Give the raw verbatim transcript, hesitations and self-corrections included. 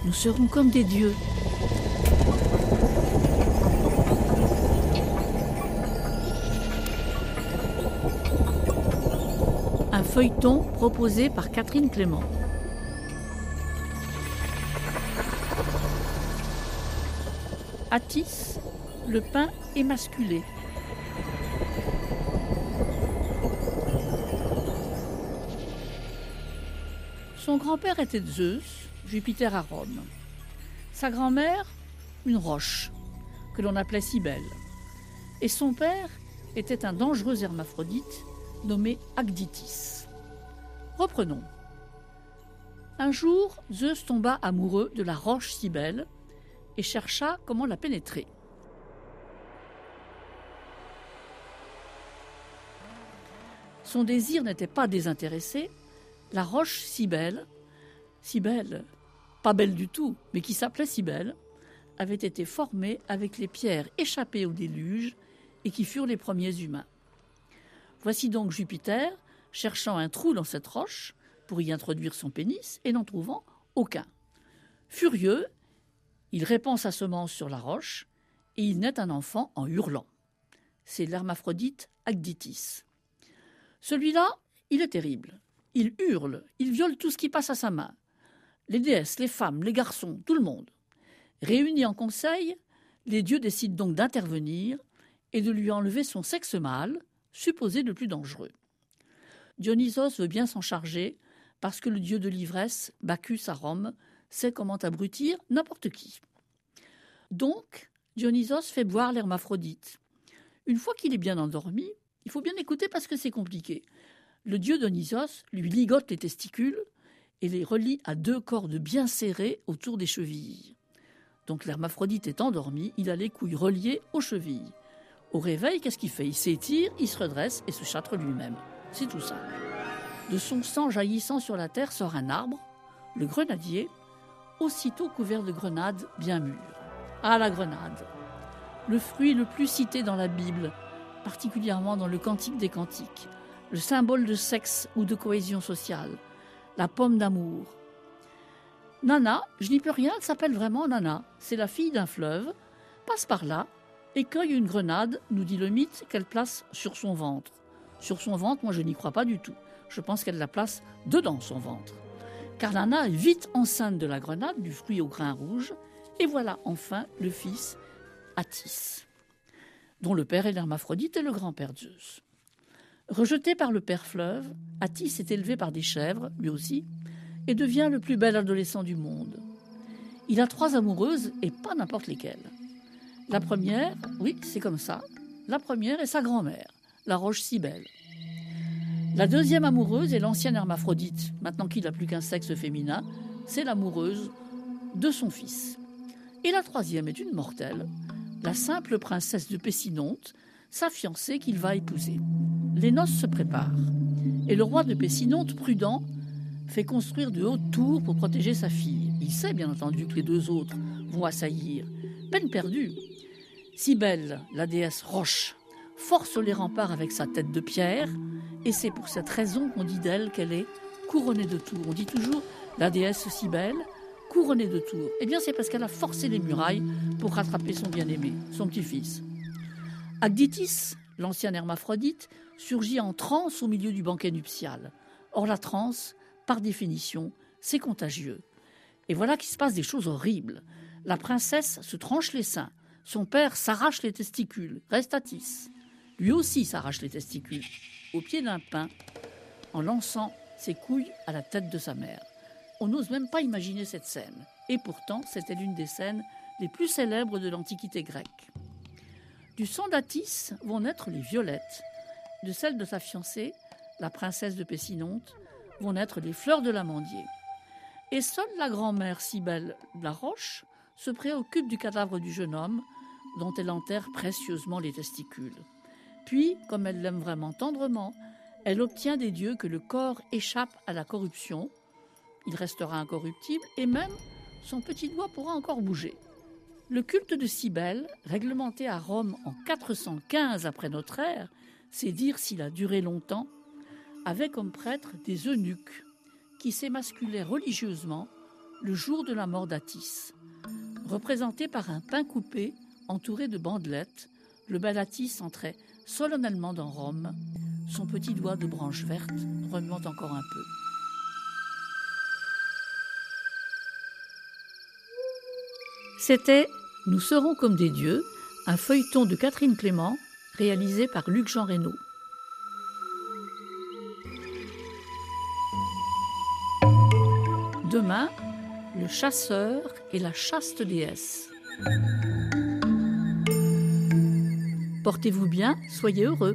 nous serons comme des dieux. Un feuilleton proposé par Catherine Clément. Attis, le pain émasculé. Son grand-père était Zeus, Jupiter à Rome. Sa grand-mère, une roche, que l'on appelait Cybèle. Et son père était un dangereux hermaphrodite nommé Agditis. Reprenons. Un jour, Zeus tomba amoureux de la roche Cybèle et chercha comment la pénétrer. Son désir n'était pas désintéressé. La roche Cybèle, Cybèle, pas belle du tout, mais qui s'appelait Cybèle, avait été formée avec les pierres échappées au déluge et qui furent les premiers humains. Voici donc Jupiter cherchant un trou dans cette roche pour y introduire son pénis et n'en trouvant aucun. Furieux, il répand sa semence sur la roche et il naît un enfant en hurlant. C'est l'hermaphrodite Agditis. Celui-là, il est terrible. Il hurle, il viole tout ce qui passe à sa main. Les déesses, les femmes, les garçons, tout le monde. Réunis en conseil, les dieux décident donc d'intervenir et de lui enlever son sexe mâle, supposé le plus dangereux. Dionysos veut bien s'en charger parce que le dieu de l'ivresse, Bacchus à Rome, sait comment abrutir n'importe qui. Donc, Dionysos fait boire l'hermaphrodite. Une fois qu'il est bien endormi, il faut bien écouter parce que c'est compliqué. Le dieu Dionysos lui ligote les testicules et les relie à deux cordes bien serrées autour des chevilles. Donc l'hermaphrodite est endormi, il a les couilles reliées aux chevilles. Au réveil, qu'est-ce qu'il fait? Il s'étire, il se redresse et se châtre lui-même. C'est tout simple. De son sang jaillissant sur la terre sort un arbre, le grenadier, aussitôt couvert de grenades bien mûres. Ah, la grenade! Le fruit le plus cité dans la Bible, particulièrement dans le Cantique des Cantiques. Le symbole de sexe ou de cohésion sociale, la pomme d'amour. Nana, je n'y peux rien, elle s'appelle vraiment Nana. C'est la fille d'un fleuve, passe par là et cueille une grenade, nous dit le mythe, qu'elle place sur son ventre. Sur son ventre, moi je n'y crois pas du tout. Je pense qu'elle la place dedans son ventre. Car Nana est vite enceinte de la grenade, du fruit au grain rouge, et voilà enfin le fils Attis, dont le père est l'hermaphrodite et le grand-père Zeus. Rejeté par le père fleuve, Attis est élevé par des chèvres, lui aussi, et devient le plus bel adolescent du monde. Il a trois amoureuses, et pas n'importe lesquelles. La première, oui, c'est comme ça, la première est sa grand-mère, la roche Cybèle. La deuxième amoureuse est l'ancienne hermaphrodite, maintenant qu'il n'a plus qu'un sexe féminin, c'est l'amoureuse de son fils. Et la troisième est une mortelle, la simple princesse de Pessinonte, sa fiancée qu'il va épouser. Les noces se préparent, et le roi de Pessinonte, prudent, fait construire de hautes tours pour protéger sa fille. Il sait bien entendu que les deux autres vont assaillir. Peine perdue. Cybèle, la déesse roche, force les remparts avec sa tête de pierre, et c'est pour cette raison qu'on dit d'elle qu'elle est couronnée de tours. On dit toujours la déesse Cybèle, couronnée de tours. Eh bien c'est parce qu'elle a forcé les murailles pour rattraper son bien-aimé, son petit-fils. Agditis, l'ancien hermaphrodite, surgit en transe au milieu du banquet nuptial. Or la transe, par définition, c'est contagieux. Et voilà qu'il se passe des choses horribles. La princesse se tranche les seins, son père s'arrache les testicules, reste Attis. Lui aussi s'arrache les testicules, au pied d'un pin, en lançant ses couilles à la tête de sa mère. On n'ose même pas imaginer cette scène. Et pourtant, c'était l'une des scènes les plus célèbres de l'Antiquité grecque. Du sang d'Attis vont naître les violettes. De celle de sa fiancée, la princesse de Pessinonte, vont naître les fleurs de l'amandier. Et seule la grand-mère Cybèle la roche se préoccupe du cadavre du jeune homme, dont elle enterre précieusement les testicules. Puis, comme elle l'aime vraiment tendrement, elle obtient des dieux que le corps échappe à la corruption. Il restera incorruptible et même son petit doigt pourra encore bouger. Le culte de Cybèle, réglementé à Rome en quatre cent quinze après notre ère, c'est dire s'il a duré longtemps, avait comme prêtres des eunuques qui s'émasculaient religieusement le jour de la mort d'Athis. Représenté par un pain coupé entouré de bandelettes, le bel Athis entrait solennellement dans Rome, son petit doigt de branche verte remuant encore un peu. C'était « Nous serons comme des dieux », un feuilleton de Catherine Clément, réalisé par Luc-Jean Reynaud. Demain, le chasseur et la chaste déesse. Portez-vous bien, soyez heureux.